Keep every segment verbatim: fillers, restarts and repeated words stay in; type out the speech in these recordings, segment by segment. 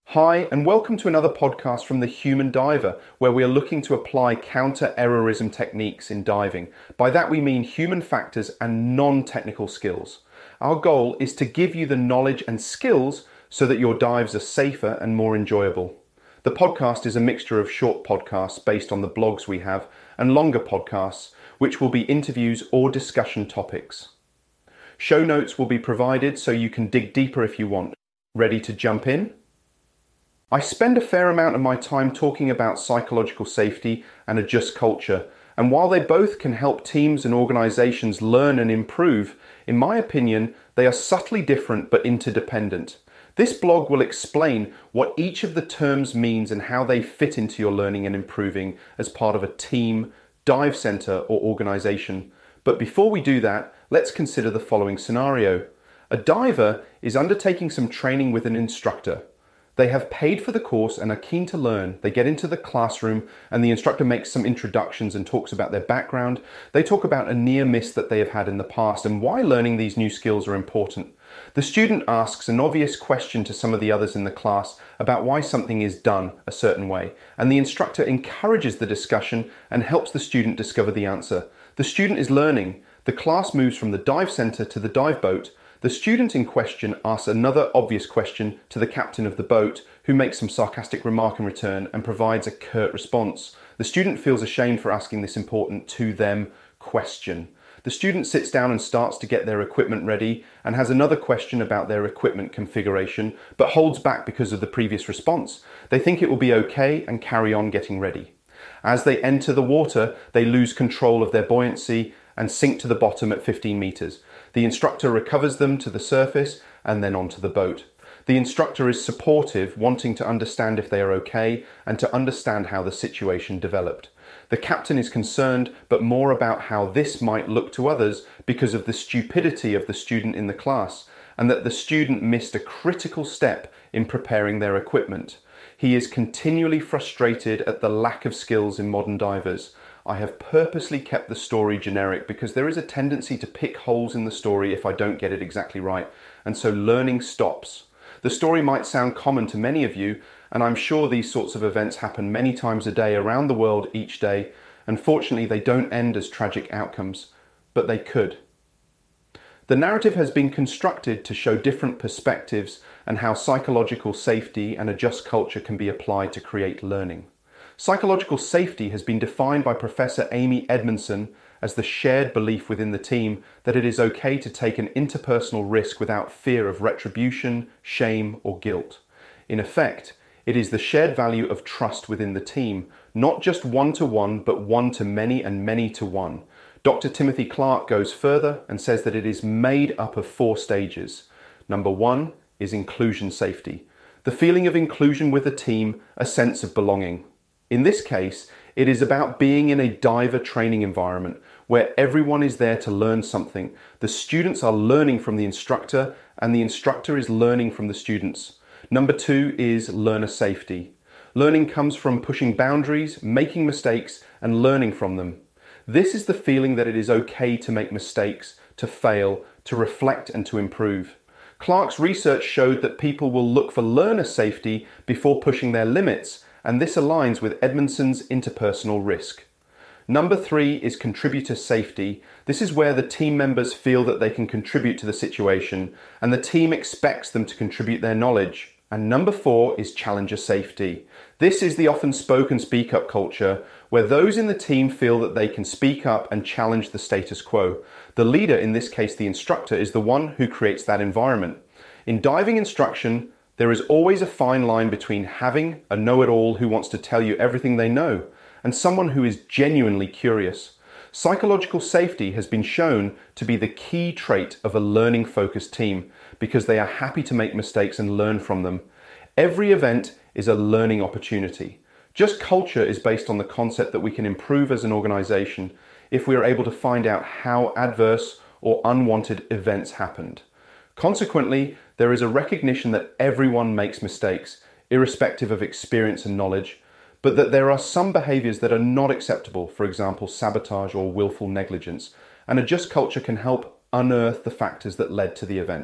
Hi, and welcome to another podcast from The Human Diver, where we are looking to apply counter-errorism techniques in diving. By that we mean human factors and non-technical skills. Our goal is to give you the knowledge and skills so that your dives are safer and more enjoyable. The podcast is a mixture of short podcasts based on the blogs we have and longer podcasts, which will be interviews or discussion topics. Show notes will be provided so you can dig deeper if you want. Ready to jump in? I spend a fair amount of my time talking about psychological safety and a just culture, and while they both can help teams and organizations learn and improve, in my opinion, they are subtly different but interdependent. This blog will explain what each of the terms means and how they fit into your learning and improving as part of a team, dive center, or organization. But before we do that, let's consider the following scenario. A diver is undertaking some training with an instructor. They have paid for the course and are keen to learn. They get into the classroom and the instructor makes some introductions and talks about their background. They talk about a near miss that they have had in the past and why learning these new skills are important. The student asks an obvious question to some of the others in the class about why something is done a certain way, and the instructor encourages the discussion and helps the student discover the answer. The student is learning. The class moves from the dive center to the dive boat. The student in question asks another obvious question to the captain of the boat, who makes some sarcastic remark in return and provides a curt response. The student feels ashamed for asking this important to them question. The student sits down and starts to get their equipment ready and has another question about their equipment configuration, but holds back because of the previous response. They think it will be okay and carry on getting ready. As they enter the water, they lose control of their buoyancy and sink to the bottom at fifteen meters. The instructor recovers them to the surface and then onto the boat. The instructor is supportive, wanting to understand if they are okay and to understand how the situation developed. The captain is concerned, but more about how this might look to others because of the stupidity of the student in the class, and that the student missed a critical step in preparing their equipment. He is continually frustrated at the lack of skills in modern divers. I have purposely kept the story generic because there is a tendency to pick holes in the story if I don't get it exactly right, and so learning stops. The story might sound common to many of you, and I'm sure these sorts of events happen many times a day around the world each day. Unfortunately, they don't end as tragic outcomes, but they could. The narrative has been constructed to show different perspectives and how psychological safety and a just culture can be applied to create learning. Psychological safety has been defined by Professor Amy Edmondson as the shared belief within the team that it is okay to take an interpersonal risk without fear of retribution, shame, or guilt. In effect, it is the shared value of trust within the team, not just one-to-one, but one-to-many and many-to-one. Doctor Timothy Clark goes further and says that it is made up of four stages. Number one is inclusion safety. The feeling of inclusion with the team, a sense of belonging. In this case, it is about being in a diver training environment where everyone is there to learn something. The students are learning from the instructor and the instructor is learning from the students. Number two is learner safety. Learning comes from pushing boundaries, making mistakes, and learning from them. This is the feeling that it is okay to make mistakes, to fail, to reflect, and to improve. Clark's research showed that people will look for learner safety before pushing their limits, and this aligns with Edmondson's interpersonal risk. Number three is contributor safety. This is where the team members feel that they can contribute to the situation, and the team expects them to contribute their knowledge. And number four is challenger safety. This is the often spoken speak up culture, where those in the team feel that they can speak up and challenge the status quo. The leader, in this case the instructor, is the one who creates that environment. In diving instruction, there is always a fine line between having a know-it-all who wants to tell you everything they know and someone who is genuinely curious. Psychological safety has been shown to be the key trait of a learning-focused team because they are happy to make mistakes and learn from them. Every event is a learning opportunity. Just culture is based on the concept that we can improve as an organization if we are able to find out how adverse or unwanted events happened. Consequently, there is a recognition that everyone makes mistakes, irrespective of experience and knowledge, but that there are some behaviors that are not acceptable, for example, sabotage or willful negligence, and a just culture can help unearth the factors that led to the event.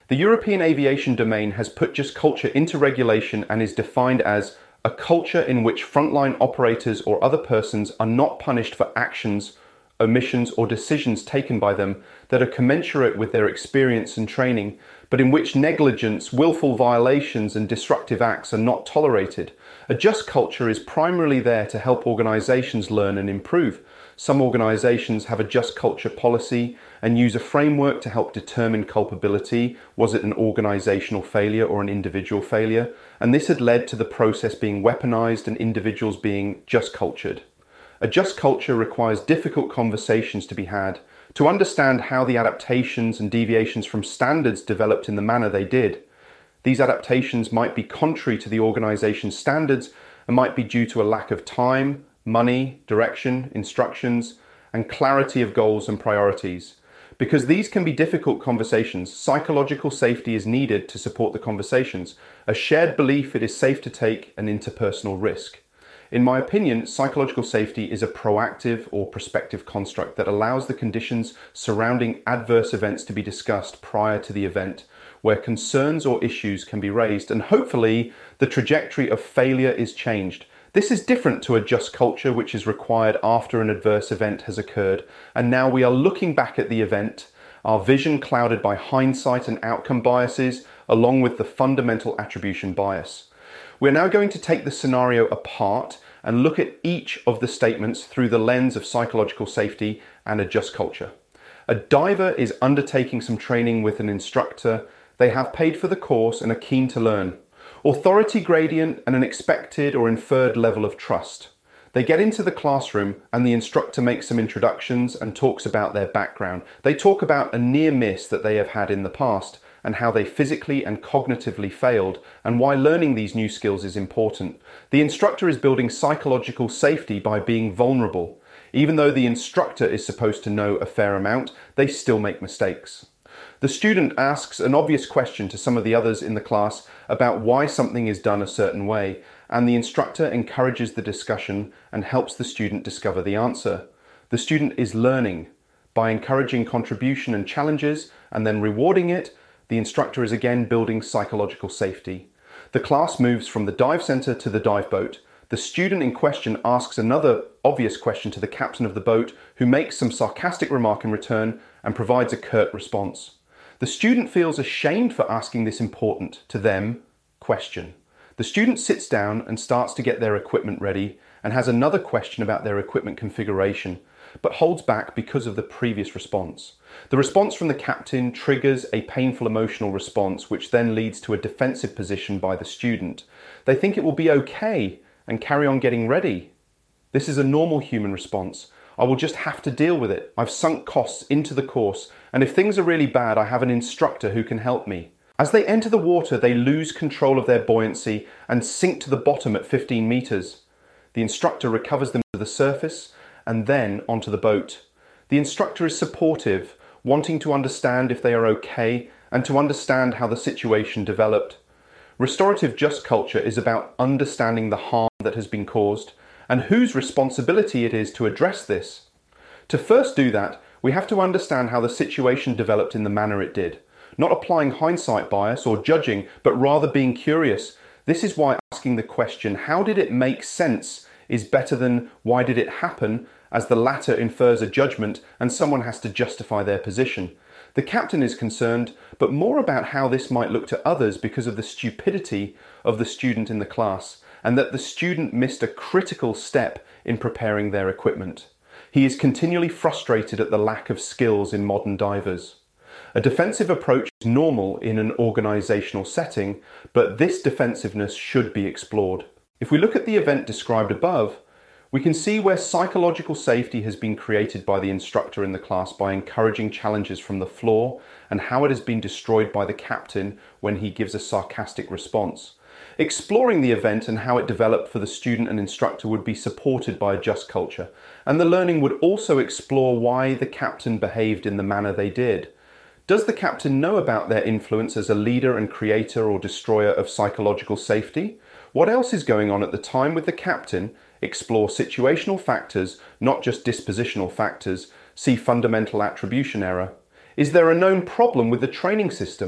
The European aviation domain has put Just Culture into regulation and is defined as a culture in which frontline operators or other persons are not punished for actions, omissions, or decisions taken by them that are commensurate with their experience and training, but in which negligence, willful violations, and disruptive acts are not tolerated. A Just Culture is primarily there to help organizations learn and improve. Some organizations have a Just Culture policy and use a framework to help determine culpability. Was it an organizational failure or an individual failure? And this had led to the process being weaponized and individuals being just cultured. A Just Culture requires difficult conversations to be had to understand how the adaptations and deviations from standards developed in the manner they did. These adaptations might be contrary to the organization's standards and might be due to a lack of time, money, direction, instructions, and clarity of goals and priorities. Because these can be difficult conversations, psychological safety is needed to support the conversations, a shared belief it is safe to take an interpersonal risk. In my opinion, psychological safety is a proactive or prospective construct that allows the conditions surrounding adverse events to be discussed prior to the event, where concerns or issues can be raised, and hopefully the trajectory of failure is changed. This is different to a Just Culture, which is required after an adverse event has occurred, and now we are looking back at the event, our vision clouded by hindsight and outcome biases, along with the fundamental attribution bias. We're now going to take the scenario apart and look at each of the statements through the lens of psychological safety and a Just Culture. A diver is undertaking some training with an instructor. They have paid for the course and are keen to learn. Authority gradient and an expected or inferred level of trust. They get into the classroom and the instructor makes some introductions and talks about their background. They talk about a near miss that they have had in the past and how they physically and cognitively failed and why learning these new skills is important. The instructor is building psychological safety by being vulnerable. Even though the instructor is supposed to know a fair amount, they still make mistakes. The student asks an obvious question to some of the others in the class about why something is done a certain way, and the instructor encourages the discussion and helps the student discover the answer. The student is learning. By encouraging contribution and challenges and then rewarding it, the instructor is again building psychological safety. The class moves from the dive center to the dive boat. The student in question asks another obvious question to the captain of the boat, who makes some sarcastic remark in return and provides a curt response. The student feels ashamed for asking this important, to them, question. The student sits down and starts to get their equipment ready and has another question about their equipment configuration, but holds back because of the previous response. The response from the captain triggers a painful emotional response, which then leads to a defensive position by the student. They think it will be okay and carry on getting ready. This is a normal human response. I will just have to deal with it. I've sunk costs into the course, and if things are really bad, I have an instructor who can help me. As they enter the water, they lose control of their buoyancy and sink to the bottom at fifteen meters. The instructor recovers them to the surface and then onto the boat. The instructor is supportive, wanting to understand if they are okay and to understand how the situation developed. Restorative Just Culture is about understanding the harm that has been caused and whose responsibility it is to address this. To first do that, we have to understand how the situation developed in the manner it did. Not applying hindsight bias or judging, but rather being curious. This is why asking the question, how did it make sense, is better than why did it happen, as the latter infers a judgment and someone has to justify their position. The captain is concerned, but more about how this might look to others because of the stupidity of the student in the class, and that the student missed a critical step in preparing their equipment. He is continually frustrated at the lack of skills in modern divers. A defensive approach is normal in an organizational setting, but this defensiveness should be explored. If we look at the event described above, we can see where psychological safety has been created by the instructor in the class by encouraging challenges from the floor, and how it has been destroyed by the captain when he gives a sarcastic response. Exploring the event and how it developed for the student and instructor would be supported by a Just Culture, and the learning would also explore why the captain behaved in the manner they did. Does the captain know about their influence as a leader and creator or destroyer of psychological safety? What else is going on at the time with the captain? Explore situational factors, not just dispositional factors. See fundamental attribution error. Is there a known problem with the training system?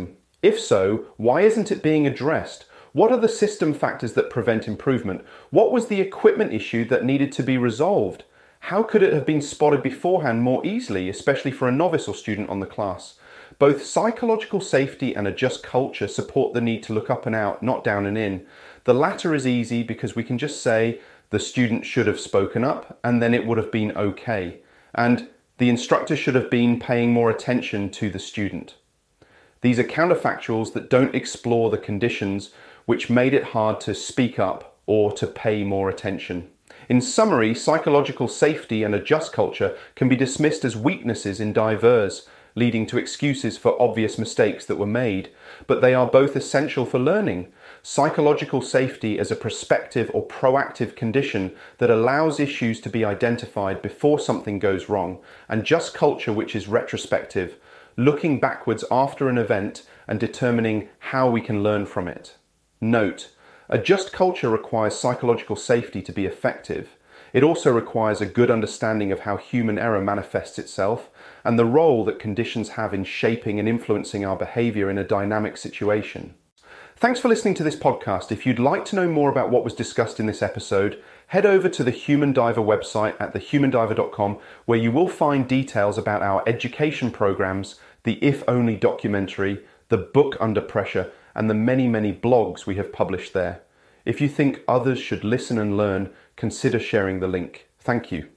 If so, why isn't it being addressed? What are the system factors that prevent improvement? What was the equipment issue that needed to be resolved? How could it have been spotted beforehand more easily, especially for a novice or student on the class? Both psychological safety and a just culture support the need to look up and out, not down and in. The latter is easy because we can just say the student should have spoken up and then it would have been okay. And the instructor should have been paying more attention to the student. These are counterfactuals that don't explore the conditions which made it hard to speak up or to pay more attention. In summary, psychological safety and a just culture can be dismissed as weaknesses in Diverse, leading to excuses for obvious mistakes that were made, but they are both essential for learning. Psychological safety is a prospective or proactive condition that allows issues to be identified before something goes wrong, and just culture, which is retrospective, looking backwards after an event and determining how we can learn from it. Note: a just culture requires psychological safety to be effective. It also requires a good understanding of how human error manifests itself and the role that conditions have in shaping and influencing our behaviour in a dynamic situation. Thanks for listening to this podcast. If you'd like to know more about what was discussed in this episode, head over to the Human Diver website at the human diver dot com, where you will find details about our education programs, the If Only documentary, the book Under Pressure, and the many, many blogs we have published there. If you think others should listen and learn, consider sharing the link. Thank you.